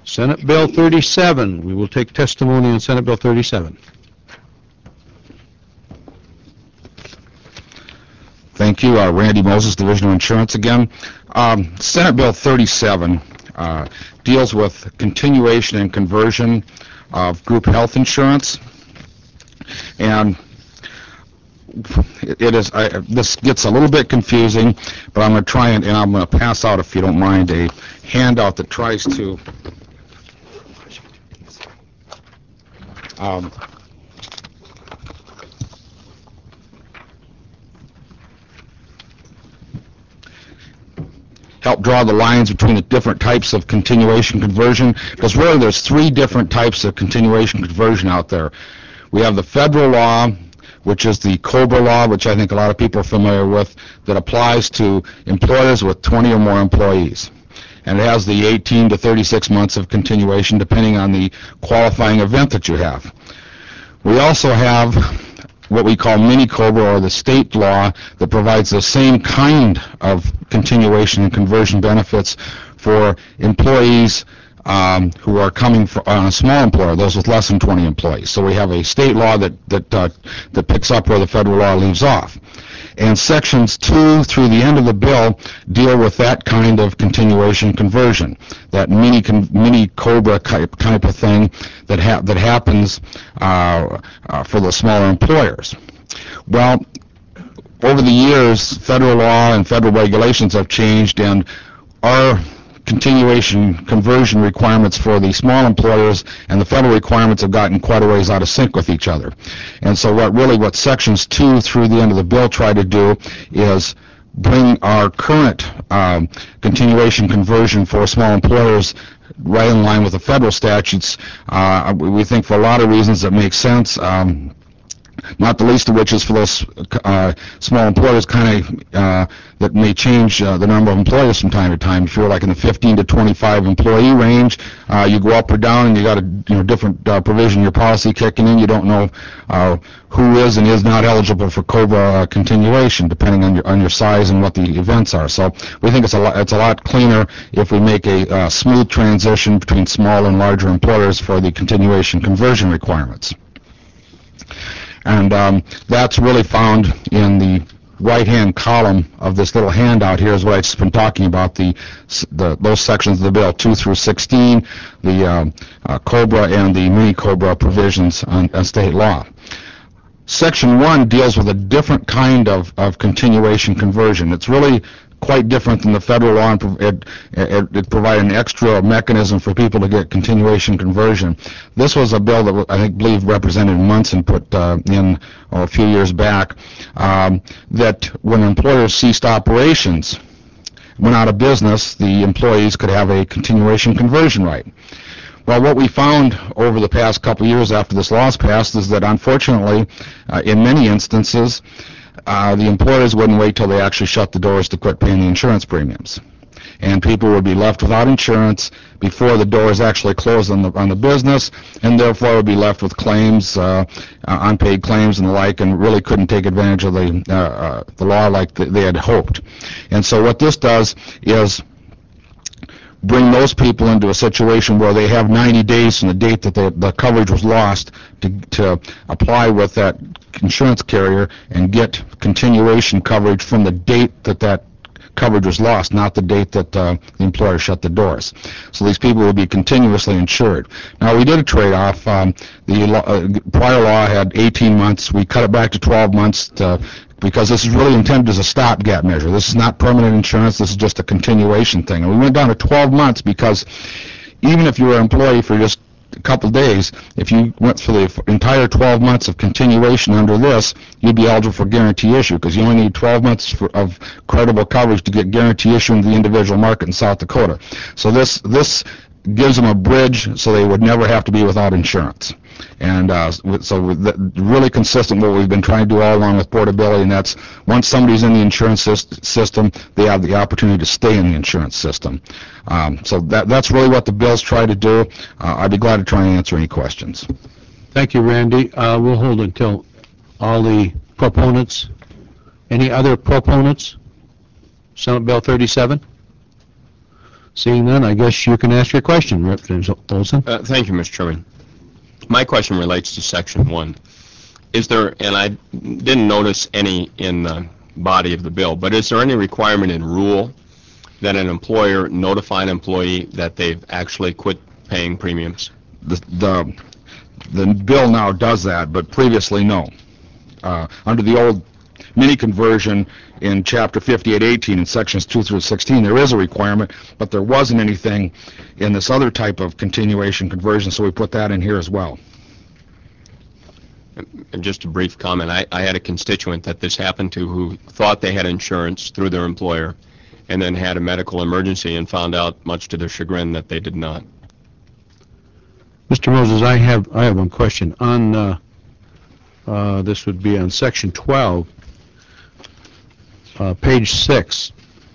Senate Bill 37. We will take testimony on Senate Bill 37. Thank you. Randy Moses, Division of Insurance again. Senate Bill 37 deals with continuation and conversion of group health insurance. And this gets a little bit confusing, but I'm going to try and I'm going to pass out, if you don't mind, a handout that tries to help draw the lines between the different types of continuation conversion, because really there's three different types of continuation conversion out there. We have the federal law, which is the COBRA law, which I think a lot of people are familiar with, that applies to employers with 20 or more employees. And it has the 18 to 36 months of continuation depending on the qualifying event that you have. We also have what we call mini COBRA, or the state law, that provides the same kind of continuation and conversion benefits for employees who are coming on a small employer, those with less than 20 employees. So we have a state law that picks up where the federal law leaves off. And sections 2 through the end of the bill deal with that kind of continuation conversion, that mini COBRA type of thing that happens for the smaller employers. Well, over the years, federal law and federal regulations have changed, and our continuation conversion requirements for the small employers and the federal requirements have gotten quite a ways out of sync with each other. And so what sections 2 through the end of the bill try to do is bring our current continuation conversion for small employers right in line with the federal statutes. We think for a lot of reasons it makes sense. Not the least of which is for those small employers that may change the number of employers from time to time. If you're like in the 15 to 25 employee range, you go up or down, and you got a different provision in your policy kicking in. You don't know who is and is not eligible for COBRA continuation, depending on your size and what the events are. So we think it's a lot cleaner if we make a smooth transition between small and larger employers for the continuation conversion requirements. And that's really found in the right-hand column of this little handout here, is what I've just been talking about, those sections of the bill, 2 through 16, the COBRA and the mini COBRA provisions on state law. Section 1 deals with a different kind of continuation conversion. It's really quite different than the federal law, and it provided an extra mechanism for people to get continuation conversion. This was a bill that I believe Representative Munson put in a few years back, that when employers ceased operations, went out of business, the employees could have a continuation conversion right. Well, what we found over the past couple of years after this law was passed is that, unfortunately, in many instances, the employers wouldn't wait till they actually shut the doors to quit paying the insurance premiums. And people would be left without insurance before the doors actually closed on the business, and therefore would be left with claims, unpaid claims and the like, and really couldn't take advantage of the law like they had hoped. And so what this does is bring those people into a situation where they have 90 days from the date that the coverage was lost to apply with that insurance carrier and get continuation coverage from the date that coverage was lost, not the date that the employer shut the doors. So these people will be continuously insured. Now, we did a trade-off. The prior law had 18 months. We cut it back to 12 months because this is really intended as a stopgap measure. This is not permanent insurance. This is just a continuation thing. And we went down to 12 months because even if you were an employee for just a couple days, if you went for the entire 12 months of continuation under this, you'd be eligible for guarantee issue, because you only need 12 months of credible coverage to get guarantee issue in the individual market in South Dakota. So this gives them a bridge so they would never have to be without insurance. And so really consistent with what we've been trying to do all along with portability, and that's once somebody's in the insurance system, they have the opportunity to stay in the insurance system. So that's really what the bills try to do. I'd be glad to try and answer any questions. Thank you, Randy. We'll hold until all the proponents. Any other proponents? Senate Bill 37? Seeing none, I guess you can ask your question, Representative Olson. Thank you, Mr. Chairman. My question relates to Section 1. Is there, and I didn't notice any in the body of the bill, but is there any requirement in rule that an employer notify an employee that they've actually quit paying premiums? The bill now does that, but previously, no. Under the old mini conversion in Chapter 5818 in Sections 2 through 16, there is a requirement, but there wasn't anything in this other type of continuation conversion, so we put that in here as well. And just a brief comment, I had a constituent that this happened to who thought they had insurance through their employer and then had a medical emergency and found out, much to their chagrin, that they did not. Mr. Moses, I have one question. On this would be on Section 12, page 6,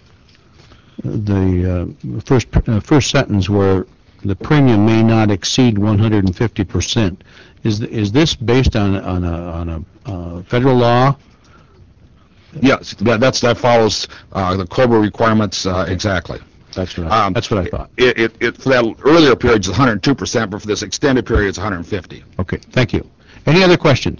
the first sentence where the premium may not exceed 150%. Is this based on a federal law? Yes, that follows the COBRA requirements exactly. That's what I thought. It for that earlier period is 102%, but for this extended period it's 150. Okay, thank you. Any other questions?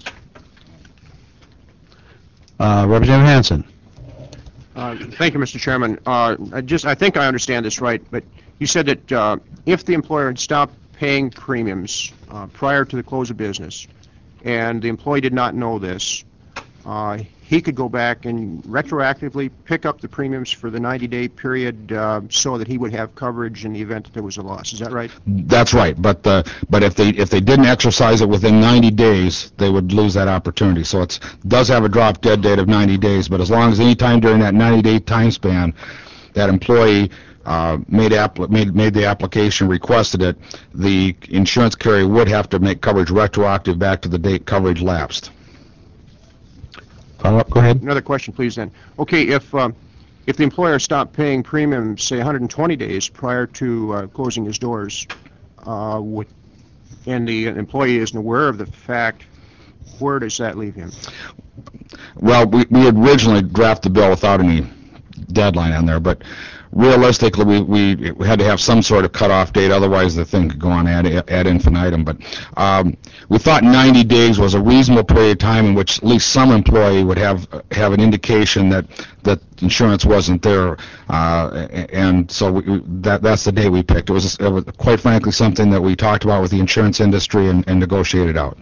Representative Hanson. Thank you, Mr. Chairman. I think I understand this right, but you said that if the employer had stopped paying premiums prior to the close of business, and the employee did not know this, he could go back and retroactively pick up the premiums for the 90-day period so that he would have coverage in the event that there was a loss. Is that right? That's right, but if they didn't exercise it within 90 days, they would lose that opportunity. So it does have a drop-dead date of 90 days, but as long as any time during that 90-day time span that employee made the application, requested it, the insurance carrier would have to make coverage retroactive back to the date coverage lapsed. Follow up, go ahead. Another question, please, then. Okay, if the employer stopped paying premiums, say, 120 days prior to closing his doors, and the employee isn't aware of the fact, where does that leave him? Well, we had originally drafted the bill without any deadline on there, but realistically, we had to have some sort of cutoff date, otherwise the thing could go on ad infinitum. But we thought 90 days was a reasonable period of time in which at least some employee would have an indication that insurance wasn't there, and so that's the day we picked. It was quite frankly something that we talked about with the insurance industry and negotiated out.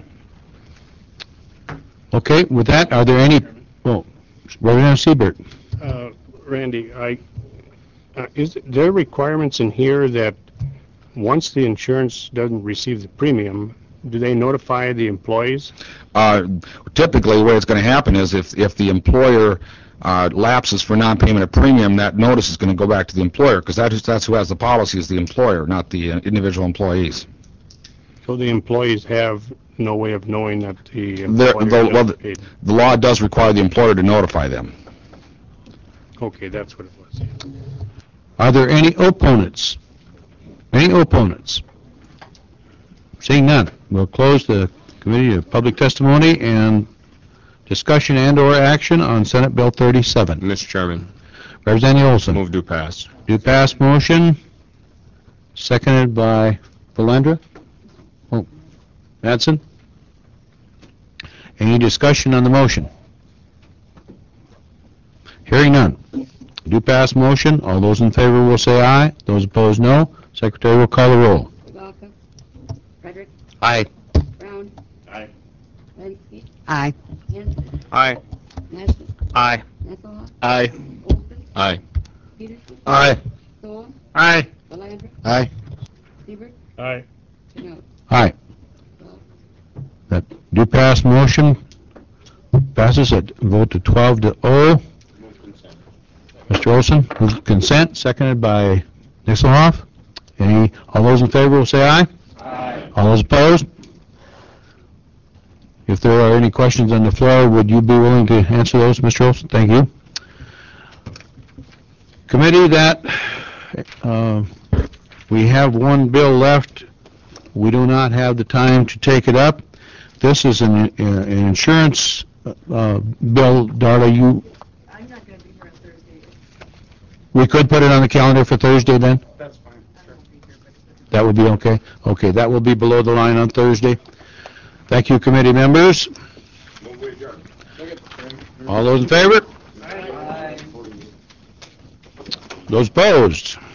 Okay, with that, are there any... Well, Representative Siebert. Randy, is there requirements in here that once the insurance doesn't receive the premium, do they notify the employees? Typically, the way it's going to happen is if the employer lapses for non-payment of premium, that notice is going to go back to the employer, because that's who has the policy, is the employer, not the individual employees. So the employees have no way of knowing that the employer the law does require the employer to notify them. Okay, that's what it was. Are there any opponents? Any opponents? Seeing none, we'll close the Committee of Public Testimony and discussion and/or action on Senate Bill 37. Mr. Chairman, Representative Olson. move to pass. Do pass motion, seconded by Valandra. Oh, Madsen. Any discussion on the motion? Hearing none. Do pass motion. All those in favor will say aye. Those opposed, no. Secretary will call the roll. Zabalka. Frederick. Aye. Brown. Aye. Lenski. Aye. Hanson. Aye. Nesbitt. Aye. Nesselhoff. Aye. Olson. Aye. Peterson. Aye. Stoll. Aye. Valandra. Aye. Siebert. Aye. Chanel. Aye. 12. That do pass motion passes at vote to 12-0. Mr. Olson, move consent, seconded by Nisselhoff. All those in favor will say aye. Aye. All those opposed? If there are any questions on the floor, would you be willing to answer those, Mr. Olson? Thank you. Committee, that we have one bill left. We do not have the time to take it up. This is an insurance bill. Darla, I'm not going to be here on Thursday. we could put it on the calendar for Thursday then? That's That will be okay? Okay, that will be below the line on Thursday. Thank you, committee members. All those in favor? Those opposed?